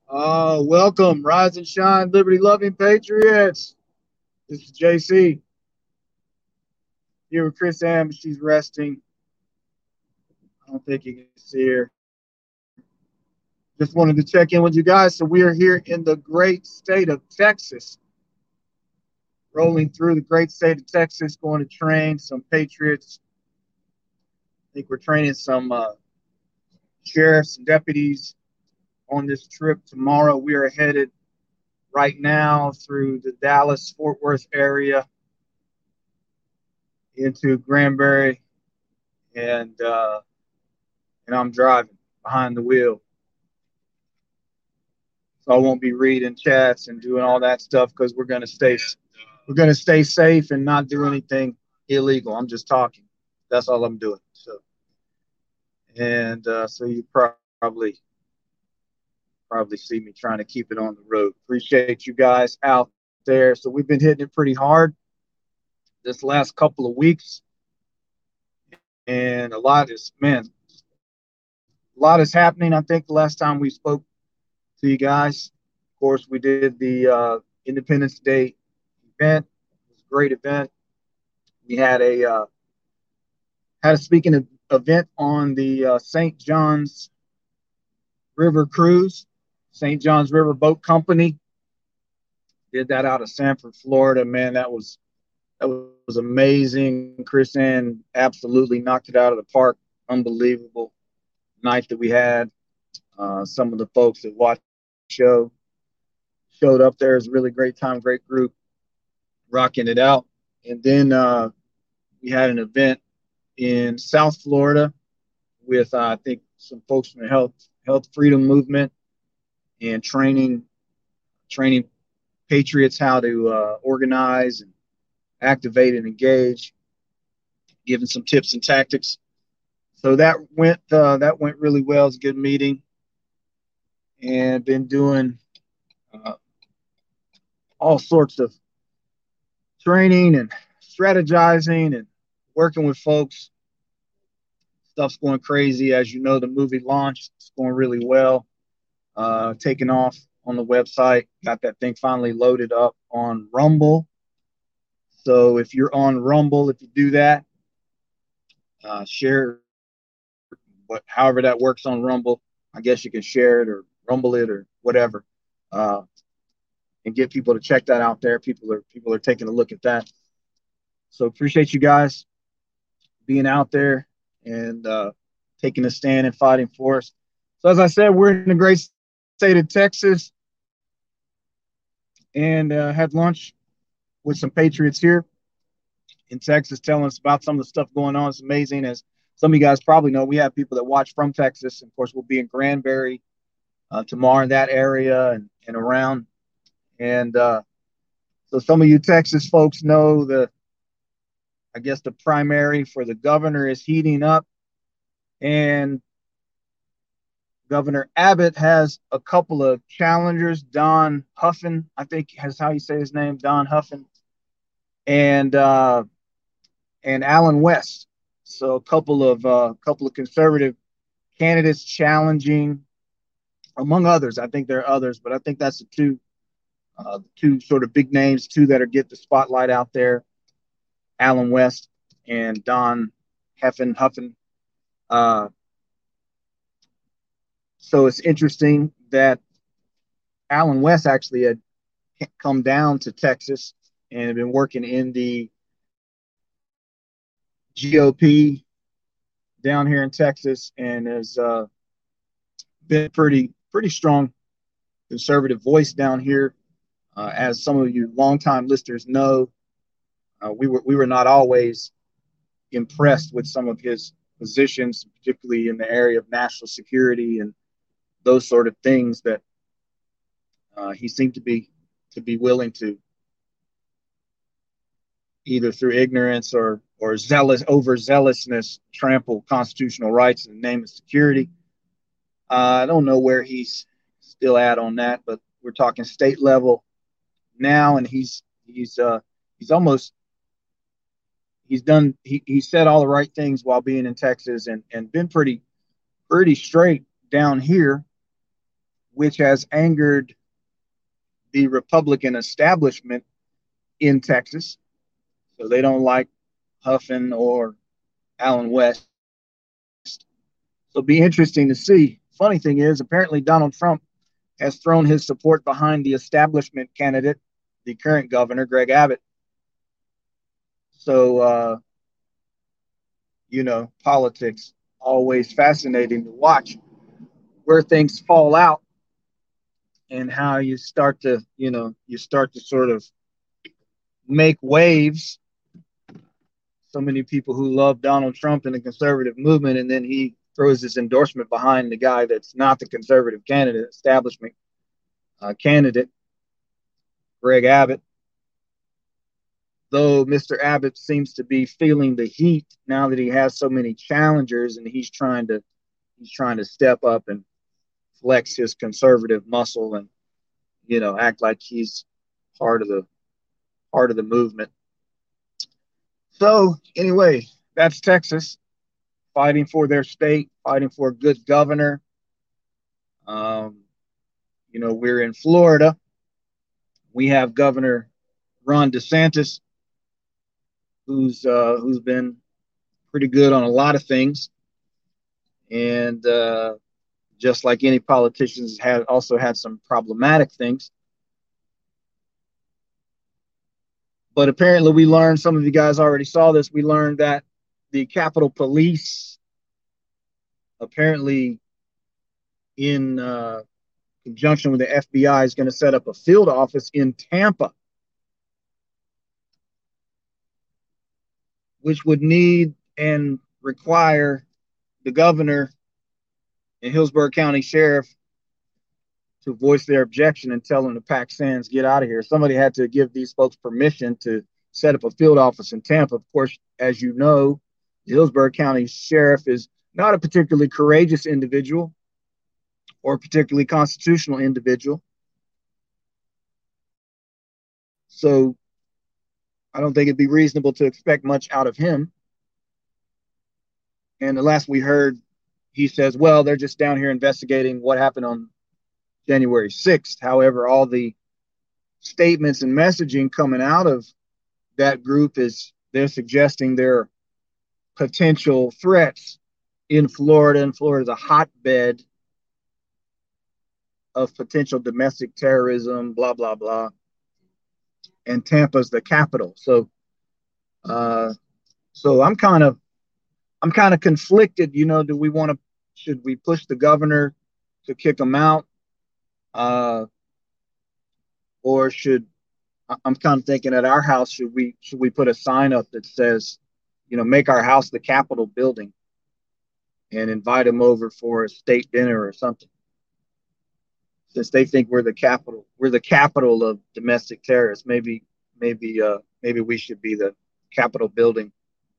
Welcome, rise and shine, liberty loving patriots. This is JC here with Chris Am. She's resting. I don't think you can see her. Just wanted to check in with you guys. So we are here in the great state of Texas, rolling through the great state of Texas, going to train some patriots. I think we're training some sheriffs and deputies on this trip tomorrow. We are headed right now through the Dallas Fort Worth area into Granbury, and and I'm driving behind the wheel. So I won't be reading chats and doing all that stuff because we're gonna stay safe and not do anything illegal. I'm just talking. That's all I'm doing. So you probably see me trying to keep it on the road. Appreciate you guys out there. So we've been hitting it pretty hard this last couple of weeks, and a lot is happening. I think the last time we spoke to you guys, of course, we did the Independence Day event. It was a great event. We had a speaking event on the St. John's River cruise, St. John's River Boat Company. Did that out of Sanford, Florida. Man, that was amazing. Chris Ann absolutely knocked it out of the park. Unbelievable night that we had. Some of the folks that watched the show showed up there. It was a really great time, great group, rocking it out. And then we had an event in South Florida with I think some folks from the health freedom movement and training patriots how to organize and activate and engage, giving some tips and tactics. So that went really well. It was a good meeting, and been doing uh, all sorts of training and strategizing and working with folks. Stuff's going crazy. As you know, the movie launched. It's going really well. Taking off on the website. Got that thing finally loaded up on Rumble. So if you're on Rumble, if you do that, share however that works on Rumble. I guess you can share it or Rumble it or whatever, uh, and get people to check that out there. People are taking a look at that. So appreciate you guys being out there and taking a stand and fighting for us. So as I said, we're in the great state of Texas and had lunch with some patriots here in Texas, telling us about some of the stuff going on. It's amazing. As some of you guys probably know, we have people that watch from Texas. And of course, we'll be in Granbury tomorrow in that area and around. And so some of you Texas folks know I guess the primary for the governor is heating up. And Governor Abbott has a couple of challengers. Don Huffin, I think that's how you say his name, Don Huffin, and uh, and Alan West. So a couple of conservative candidates challenging, among others. I think there are others, but I think that's the two sort of big names, two that are get the spotlight out there: Alan West and Don Huffin. Uh, so it's interesting that Alan West actually had come down to Texas and had been working in the GOP down here in Texas and has been pretty strong conservative voice down here. As some of you longtime listeners know, we were not always impressed with some of his positions, particularly in the area of national security and those sort of things that he seemed to be willing to, either through ignorance or overzealousness, trample constitutional rights in the name of security. I don't know where he's still at on that, but we're talking state level now, and he's almost he said all the right things while being in Texas and been pretty straight down here which has angered the Republican establishment in Texas. So they don't like Huffin or Allen West. So it'll be interesting to see. Funny thing is, apparently Donald Trump has thrown his support behind the establishment candidate, the current governor, Greg Abbott. So, politics, always fascinating to watch where things fall out and how you start to sort of make waves. So many people who love Donald Trump and the conservative movement, and then he throws his endorsement behind the guy that's not the conservative candidate, establishment candidate, Greg Abbott. Though Mr. Abbott seems to be feeling the heat now that he has so many challengers, and he's trying to step up and flex his conservative muscle and act like he's part of the movement. So anyway, that's Texas fighting for their state, fighting for a good governor. Um, we're in Florida. We have Governor Ron DeSantis, who's been pretty good on a lot of things, and just like any politicians, had also had some problematic things. But apparently, we learned, some of you guys already saw this, we learned that the Capitol Police, apparently in conjunction with the FBI, is going to set up a field office in Tampa, which would need and require the governor and Hillsborough County Sheriff to voice their objection and tell them to pack sands, get out of here. Somebody had to give these folks permission to set up a field office in Tampa. Of course, as you know, the Hillsborough County Sheriff is not a particularly courageous individual or a particularly constitutional individual. So I don't think it'd be reasonable to expect much out of him. And the last we heard, he says, well, they're just down here investigating what happened on January 6th. However, all the statements and messaging coming out of that group is they're suggesting there are potential threats in Florida, and Florida is a hotbed of potential domestic terrorism, blah, blah, blah. And Tampa's the capital. So I'm kind of conflicted. Should we push the governor to kick him out? Or I'm kind of thinking at our house, should we put a sign up that says, make our house the Capitol building and invite them over for a state dinner or something? Since they think we're the capital of domestic terrorists, maybe we should be the Capitol building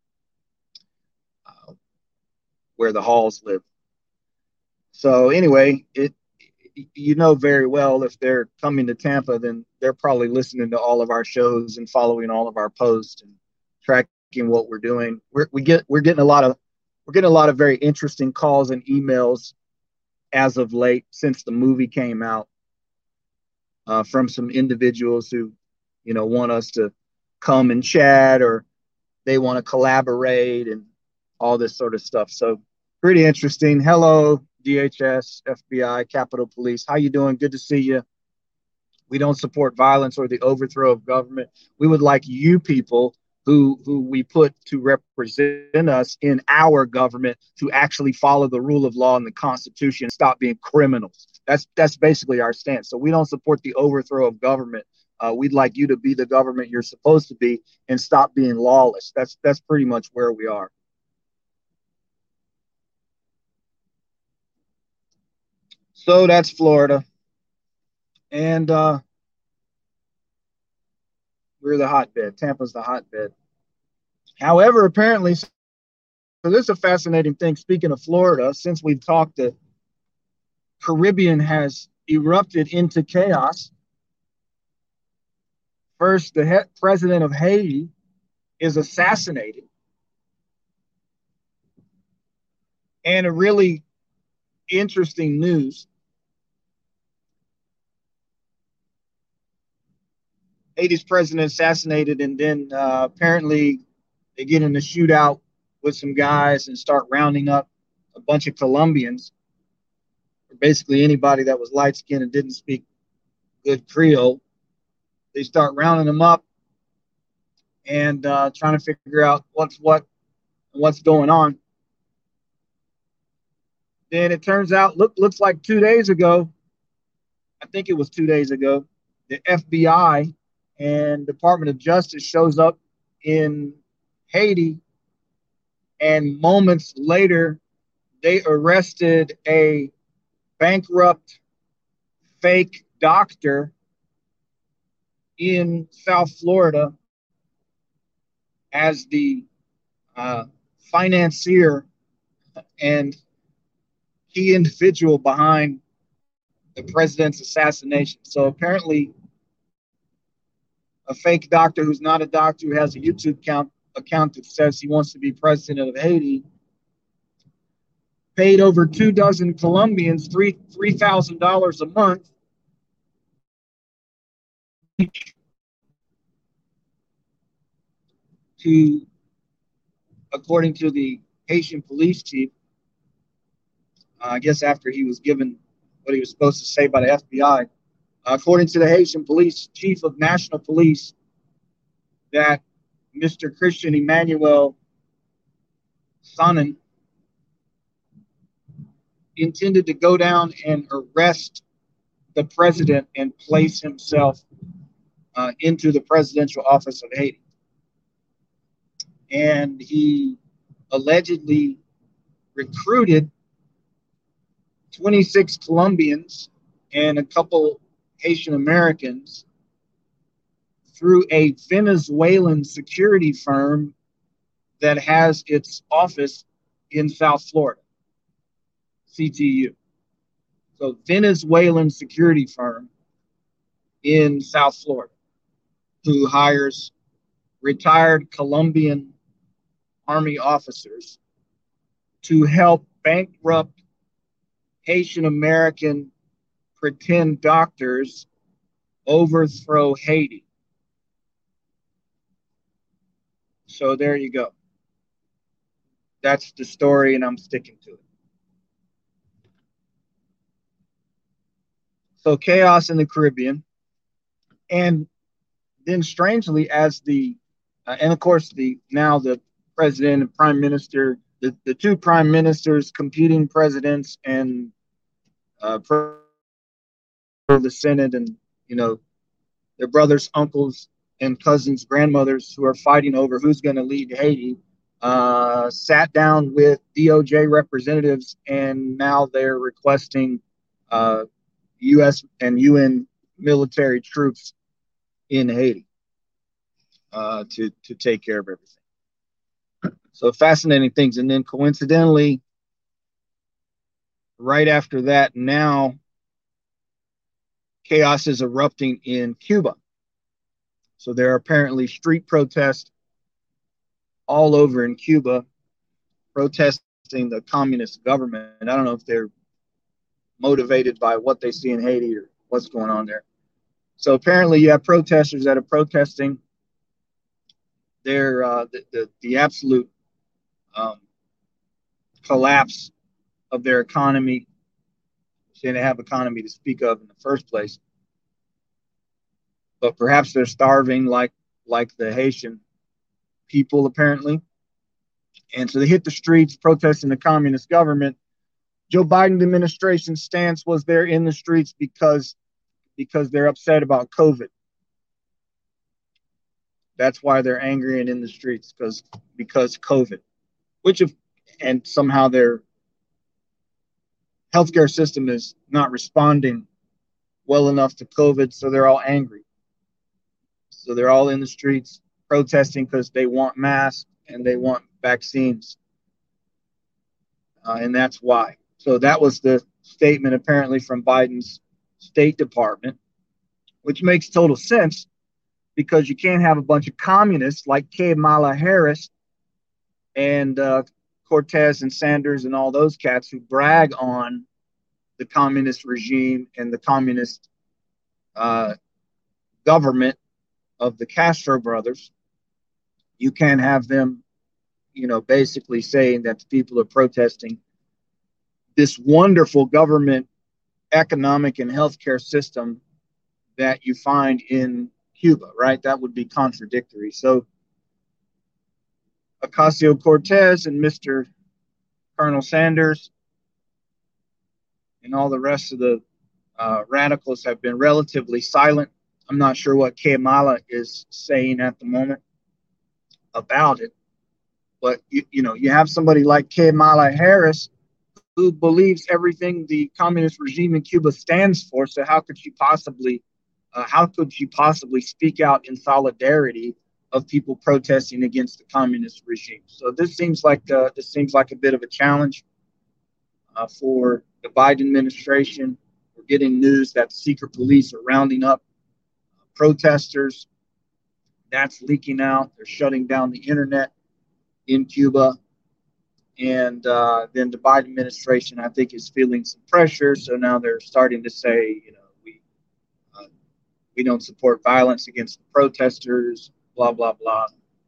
where the Halls live. So anyway, very well, if they're coming to Tampa, then they're probably listening to all of our shows and following all of our posts and tracking what we're doing. We're getting a lot of very interesting calls and emails as of late since the movie came out, from some individuals who want us to come and chat, or they want to collaborate and all this sort of stuff. So pretty interesting. Hello, DHS, FBI, Capitol Police. How you doing? Good to see you. We don't support violence or the overthrow of government. We would like you people who we put to represent us in our government to actually follow the rule of law and the Constitution and stop being criminals. That's basically our stance. So we don't support the overthrow of government. We'd like you to be the government you're supposed to be and stop being lawless. That's pretty much where we are. So that's Florida. And we're the hotbed. Tampa's the hotbed. However, apparently, so this is a fascinating thing. Speaking of Florida, since we've talked, the Caribbean has erupted into chaos. First, the president of Haiti is assassinated. And a really interesting news. Haiti's president assassinated, and then apparently they get in a shootout with some guys and start rounding up a bunch of Colombians, or basically anybody that was light skinned and didn't speak good Creole. They start rounding them up and trying to figure out what's going on. Then it turns out, looks like 2 days ago, I think it was 2 days ago, the FBI and Department of Justice shows up in Haiti, and moments later, they arrested a bankrupt fake doctor in South Florida as the uh, financier and key individual behind the president's assassination. So apparently, a fake doctor who's not a doctor, who has a YouTube account that says he wants to be president of Haiti, paid over 24 Colombians $3,000 a month to, according to the Haitian police chief, I guess after he was given what he was supposed to say by the FBI, according to the Haitian police chief of national police, that Mr. Christian Emmanuel Sanin intended to go down and arrest the president and place himself into the presidential office of Haiti. And he allegedly recruited 26 Colombians and a couple Haitian Americans through a Venezuelan security firm that has its office in South Florida, CTU. So Venezuelan security firm in South Florida who hires retired Colombian Army officers to help bankrupt Haitian American pretend doctors overthrow Haiti. So there you go. That's the story, and I'm sticking to it. So chaos in the Caribbean. And then strangely, as and of course, the president and prime minister, the two prime ministers, competing presidents, and the Senate, and their brothers, uncles, and cousins, grandmothers who are fighting over who's going to lead Haiti, sat down with DOJ representatives, and now they're requesting U.S. and UN military troops in Haiti to take care of everything. So fascinating things. And then coincidentally, right after that, now chaos is erupting in Cuba. So there are apparently street protests all over in Cuba protesting the communist government. And I don't know if they're motivated by what they see in Haiti or what's going on there. So apparently you have protesters that are protesting their the absolute collapse of their economy. They didn't have economy to speak of in the first place. But perhaps they're starving like the Haitian people, apparently. And so they hit the streets protesting the communist government. Joe Biden administration's stance was they're in the streets because they're upset about COVID. That's why they're angry and in the streets, because COVID, and somehow their healthcare system is not responding well enough to COVID, so they're all angry. So they're all in the streets protesting because they want masks and they want vaccines. And that's why. So that was the statement apparently from Biden's State Department, which makes total sense because you can't have a bunch of communists like Kamala Harris and Cortez and Sanders and all those cats who brag on the communist regime and the communist government of the Castro brothers. You can't have them, basically saying that the people are protesting this wonderful government economic and healthcare system that you find in Cuba, right? That would be contradictory. So Ocasio Cortez and Mr. Colonel Sanders and all the rest of the radicals have been relatively silent. I'm not sure what Kamala is saying at the moment about it, but you have somebody like Kamala Harris who believes everything the communist regime in Cuba stands for. So how could she possibly speak out in solidarity of people protesting against the communist regime? So this seems like a bit of a challenge for the Biden administration. We're getting news that secret police are rounding up protesters. That's leaking out. They're shutting down the internet in Cuba. And then the Biden administration, I think, is feeling some pressure. So now they're starting to say, we don't support violence against the protesters, blah, blah, blah.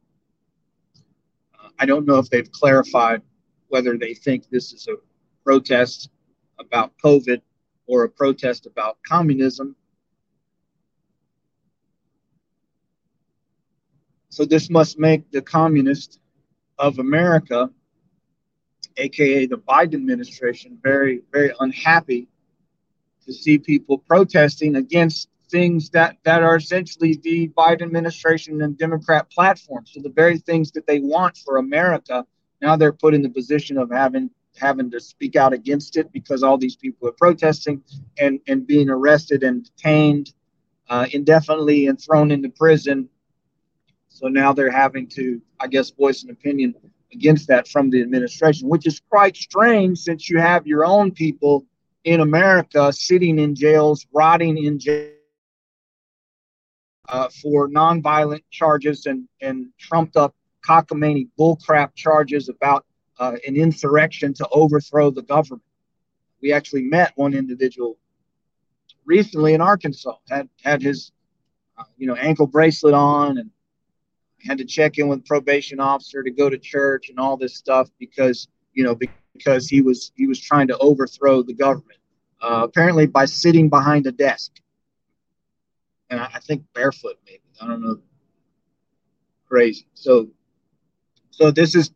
I don't know if they've clarified whether they think this is a protest about COVID or a protest about communism. So this must make the communists of America, aka the Biden administration, very, very unhappy to see people protesting against things that are essentially the Biden administration and Democrat platform. So the very things that they want for America, now they're put in the position of having to speak out against it because all these people are protesting and being arrested and detained indefinitely and thrown into prison. So now they're having to, I guess, voice an opinion against that from the administration, which is quite strange since you have your own people in America sitting in jails, rotting in jail for nonviolent charges and trumped up cockamamie bullcrap charges about an insurrection to overthrow the government. We actually met one individual recently in Arkansas, had his ankle bracelet on and had to check in with probation officer to go to church and all this stuff because he was trying to overthrow the government, apparently by sitting behind a desk, and I think barefoot, maybe, I don't know, crazy. So this is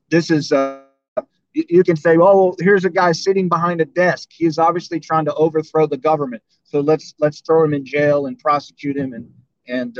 you can say, oh, well, here's a guy sitting behind a desk. He's obviously trying to overthrow the government. So let's throw him in jail and prosecute him and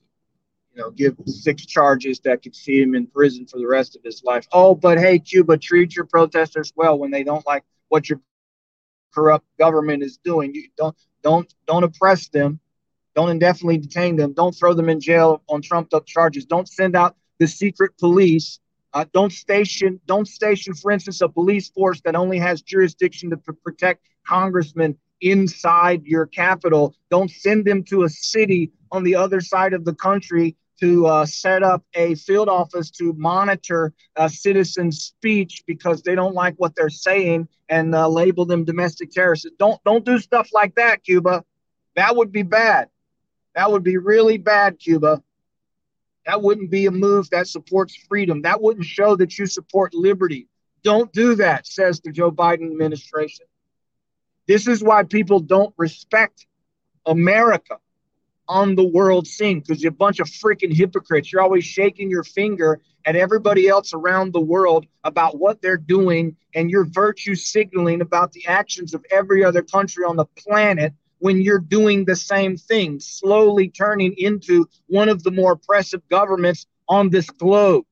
give 6 charges that could see him in prison for the rest of his life. Oh, but hey, Cuba, treat your protesters well when they don't like what your corrupt government is doing. You don't oppress them. Don't indefinitely detain them. Don't throw them in jail on trumped up charges. Don't send out the secret police. Don't station, for instance, a police force that only has jurisdiction to protect congressmen inside your capital. Don't send them to a city on the other side of the country to set up a field office to monitor citizens' speech because they don't like what they're saying and label them domestic terrorists. Don't do stuff like that, Cuba. That would be bad. That would be really bad, Cuba. That wouldn't be a move that supports freedom. That wouldn't show that you support liberty. Don't do that, says the Joe Biden administration. This is why people don't respect America on the world scene, because you're a bunch of freaking hypocrites. You're always shaking your finger at everybody else around the world about what they're doing, and you're virtue signaling about the actions of every other country on the planet when you're doing the same thing, slowly turning into one of the more oppressive governments on this globe.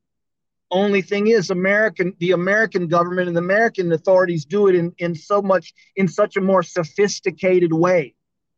Only thing is, the American government and the American authorities do it in such a more sophisticated way.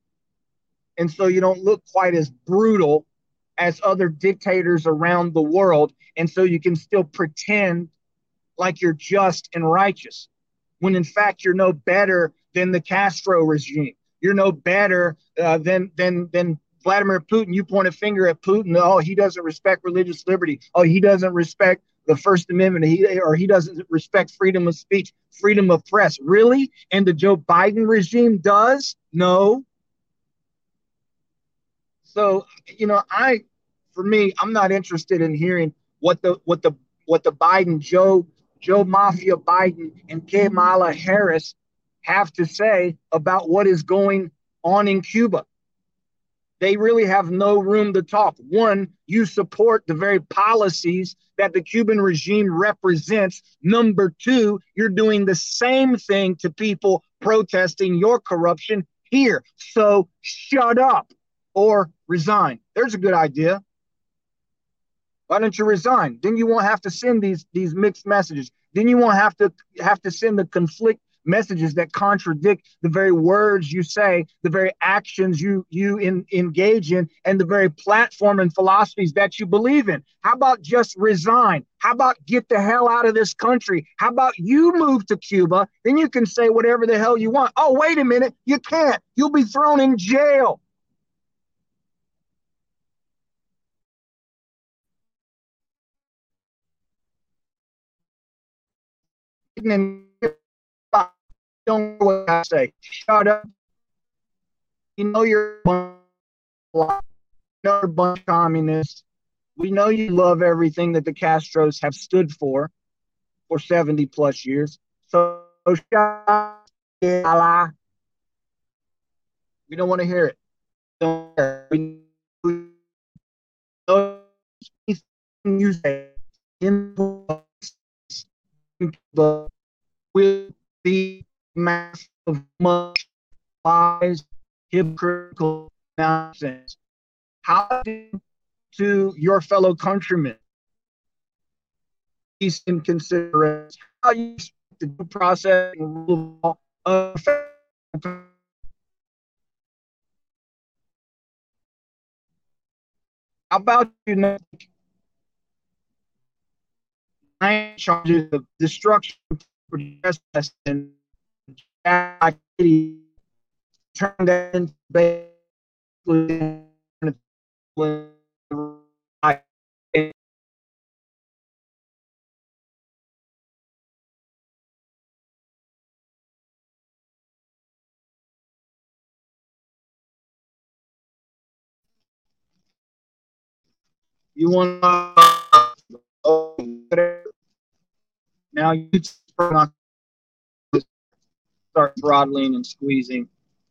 And so you don't look quite as brutal as other dictators around the world. And so you can still pretend like you're just and righteous, when in fact you're no better than the Castro regime. You're no better than Vladimir Putin. You point a finger at Putin. Oh, he doesn't respect religious liberty. Oh, he doesn't respect the First Amendment. He doesn't respect freedom of speech, freedom of press. Really? And the Joe Biden regime does? No. So, for me, I'm not interested in hearing what the Biden Joe Mafia Biden and Kamala Harris have to say about what is going on in Cuba. They really have no room to talk. One, you support the very policies that the Cuban regime represents. Number two, you're doing the same thing to people protesting your corruption here. So shut up or resign. There's a good idea. Why don't you resign? Then you won't have to send these mixed messages. Then you won't have to send the conflict messages that contradict the very words you say, the very actions you engage in, and the very platform and philosophies that you believe in. How about just resign? How about get the hell out of this country? How about you move to Cuba? Then you can say whatever the hell you want. Oh, wait a minute. You can't. You'll be thrown in jail. And don't know what I say. Shut up. You know you're a bunch of communists. We know you love everything that the Castros have stood for 70 plus years. So shut up. We don't want to hear it. Don't care. We know you say in the will be massive much lies, hypocritical nonsense. How to your fellow countrymen these in consideration? How you expect the due process and rule of law how about you know nine charges of destruction, and turn that into basically you want now you start throttling and squeezing.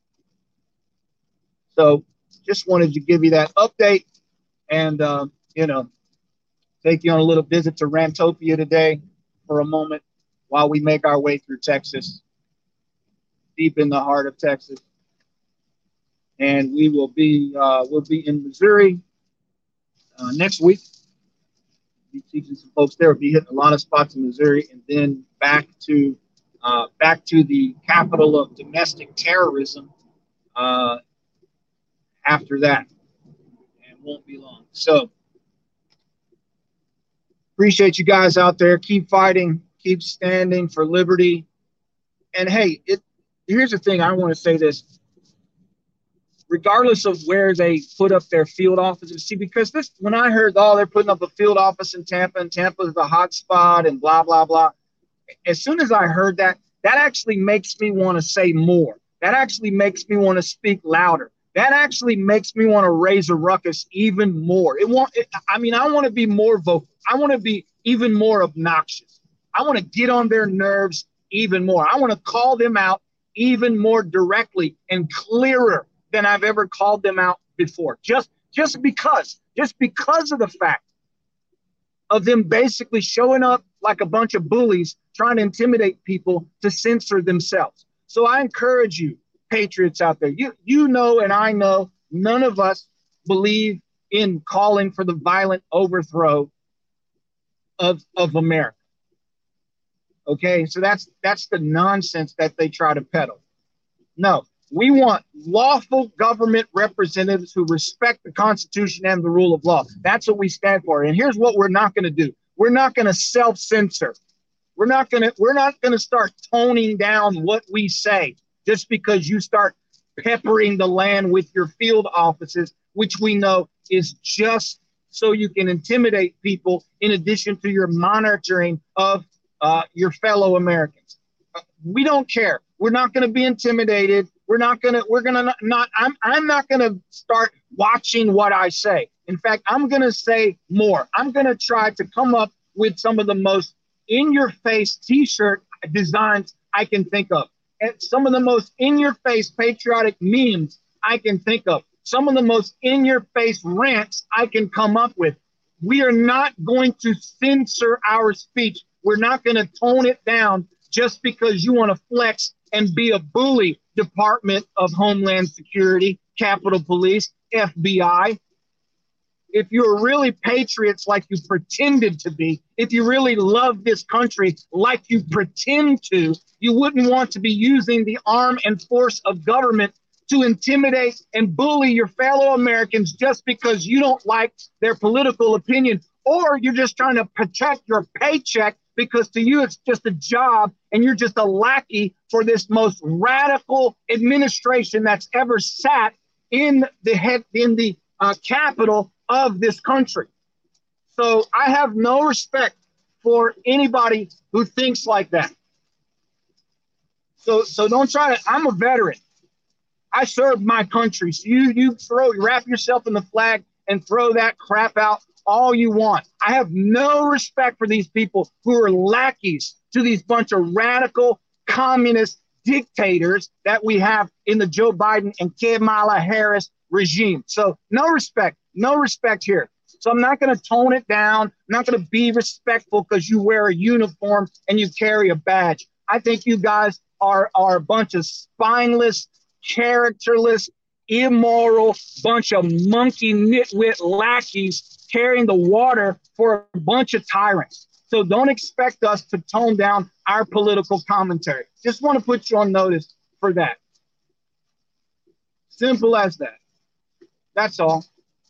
So just wanted to give you that update and you know take you on a little visit to Rantopia today for a moment while we make our way through Texas, deep in the heart of Texas. And we'll be in Missouri next week. Be teaching some folks there. We'll be hitting a lot of spots in Missouri, and then back to the capital of domestic terrorism after that, and won't be long. So appreciate you guys out there. Keep fighting. Keep standing for liberty. And hey, here's the thing. I want to say this. Regardless of where they put up their field offices, see, because when I heard, oh, they're putting up a field office in Tampa, and Tampa's the hot spot, and blah, blah, blah. As soon as I heard that, that actually makes me want to say more. That actually makes me want to speak louder. That actually makes me want to raise a ruckus even more. I want to be more vocal. I want to be even more obnoxious. I want to get on their nerves even more. I want to call them out even more directly and clearer than I've ever called them out before. Just because of the fact of them basically showing up like a bunch of bullies trying to intimidate people to censor themselves. So I encourage you, patriots out there, you know and I know none of us believe in calling for the violent overthrow of America. Okay, so that's the nonsense that they try to peddle. No, we want lawful government representatives who respect the Constitution and the rule of law. That's what we stand for. And here's what we're not going to do. We're not going to self-censor. We're not going to start toning down what we say just because you start peppering the land with your field offices, which we know is just so you can intimidate people in addition to your monitoring of your fellow Americans. We don't care. We're not going to be intimidated. I'm not going to start watching what I say. In fact, I'm going to say more. I'm going to try to come up with some of the most in-your-face T-shirt designs I can think of, and some of the most in-your-face patriotic memes I can think of, some of the most in-your-face rants I can come up with. We are not going to censor our speech. We're not going to tone it down just because you want to flex and be a bully. Department of Homeland Security, Capitol Police, FBI. If you're really patriots like you pretended to be, if you really love this country like you pretend to, you wouldn't want to be using the arm and force of government to intimidate and bully your fellow Americans just because you don't like their political opinion, or you're just trying to protect your paycheck because to you it's just a job and you're just a lackey for this most radical administration that's ever sat in the capital of this country. So I have no respect for anybody who thinks like that. So don't try to. I'm a veteran. I served my country. So you wrap yourself in the flag and throw that crap out all you want. I have no respect for these people who are lackeys to these bunch of radical communist dictators that we have in the Joe Biden and Kamala Harris regime. So no respect here. So I'm not going to tone it down. I'm not going to be respectful because you wear a uniform and you carry a badge. I think you guys are a bunch of spineless, characterless, immoral bunch of monkey nitwit lackeys carrying the water for a bunch of tyrants. So don't expect us to tone down our political commentary. Just want to put you on notice for that. Simple as that. That's all.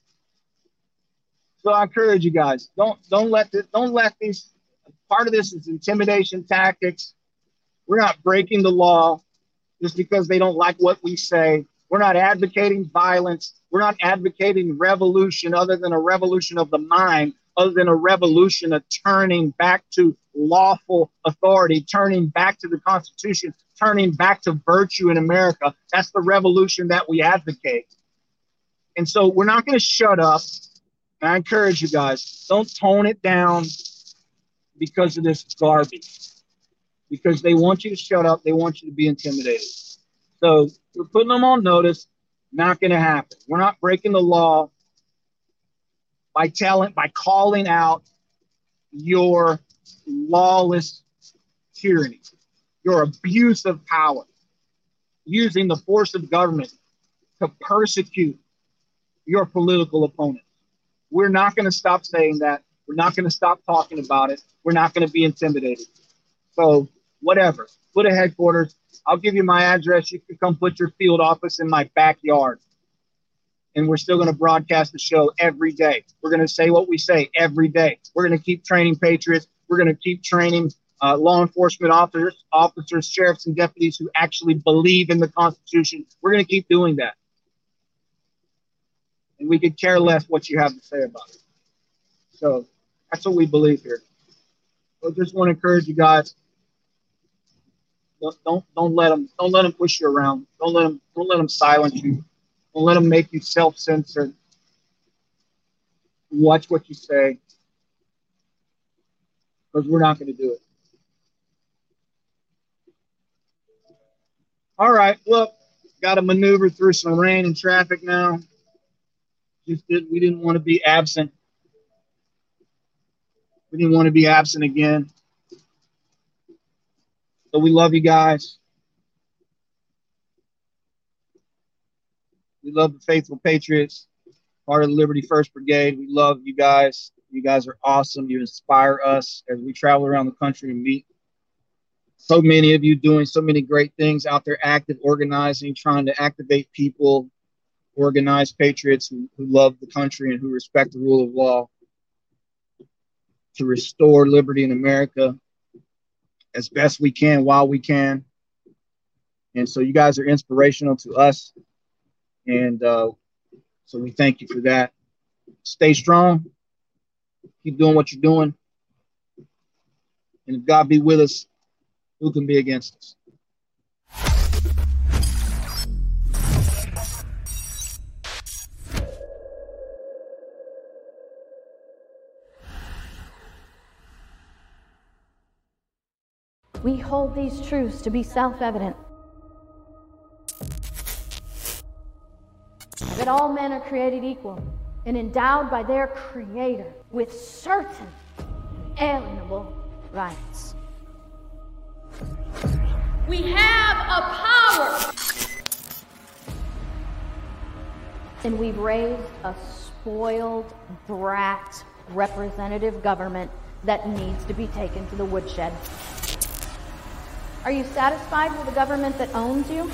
So I encourage you guys, don't let these, part of this is intimidation tactics. We're not breaking the law just because they don't like what we say. We're not advocating violence. We're not advocating revolution other than a revolution of the mind, other than a revolution of turning back to lawful authority, turning back to the Constitution, turning back to virtue in America. That's the revolution that we advocate. And so we're not going to shut up. And I encourage you guys, don't tone it down because of this garbage. Because they want you to shut up. They want you to be intimidated. So we're putting them on notice. Not going to happen. We're not breaking the law by calling out your lawless tyranny, your abuse of power, using the force of government to persecute your political opponents. We're not going to stop saying that. We're not going to stop talking about it. We're not going to be intimidated. So whatever, put a headquarters. I'll give you my address. You can come put your field office in my backyard. And we're still going to broadcast the show every day. We're going to say what we say every day. We're going to keep training patriots. We're going to keep training law enforcement officers, sheriffs, and deputies who actually believe in the Constitution. We're going to keep doing that. And we could care less what you have to say about it. So that's what we believe here. So just want to encourage you guys. Don't let them push you around. Don't let them silence you. Don't let them make you self-censored. Watch what you say, because we're not going to do it. All right, well, got to maneuver through some rain and traffic now. We didn't want to be absent. We didn't want to be absent again. So we love you guys. We love the Faithful Patriots, part of the Liberty First Brigade. We love you guys. You guys are awesome. You inspire us as we travel around the country and meet so many of you doing so many great things out there, active, organizing, trying to activate people, organized patriots who love the country and who respect the rule of law to restore liberty in America as best we can while we can. And so you guys are inspirational to us. And so we thank you for that. Stay strong. Keep doing what you're doing. And if God be with us, who can be against us? We hold these truths to be self-evident. That all men are created equal and endowed by their Creator with certain inalienable rights. We have a power. And we've raised a spoiled brat representative government that needs to be taken to the woodshed. Are you satisfied with a government that owns you?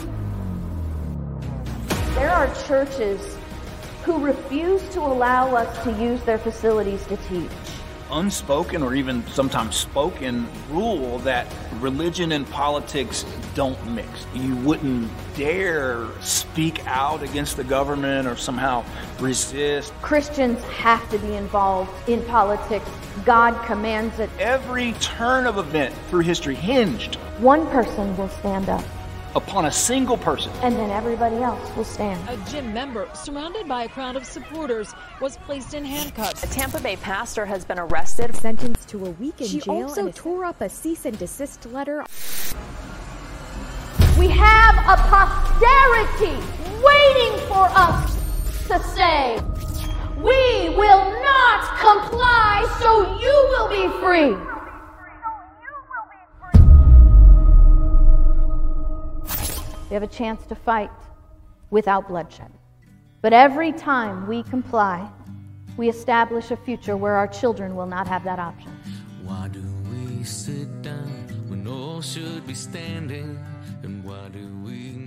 There are churches who refuse to allow us to use their facilities to teach. Unspoken or even sometimes spoken rule that religion and politics don't mix. You wouldn't dare speak out against the government or somehow resist. Christians have to be involved in politics. God commands it. Every turn of event through history hinged One person will stand up, upon a single person. and then everybody else will stand. A gym member, surrounded by a crowd of supporters, was placed in handcuffs. A Tampa Bay pastor has been arrested. Sentenced to a week in She jail. also tore up a cease and desist letter. We have a posterity waiting for us to say, we will not comply, so you will be free. We have a chance to fight without bloodshed. But every time we comply, we establish a future where our children will not have that option. Why do we sit down when all should be standing? And why do we